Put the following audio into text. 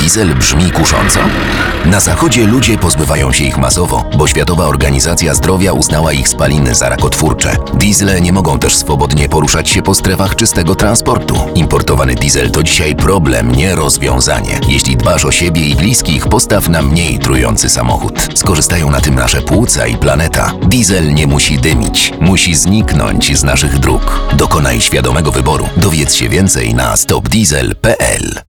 diesel brzmi kusząco? Na Zachodzie ludzie pozbywają się ich masowo, bo Światowa Organizacja Zdrowia uznała ich spaliny za rakotwórcze. Diesle nie mogą też swobodnie poruszać się po strefach czystego transportu. Importowany diesel to dzisiaj problem, nie rozwiązanie. Jeśli dbasz o siebie i bliskich, postaw na mniej trujący samochód. Skorzystają na tym nasze płuca i planeta. Diesel nie musi dymić, musi zniknąć z naszych dróg. Dokonaj świadomego wyboru. Dowiedz się więcej na stopdiesel.pl.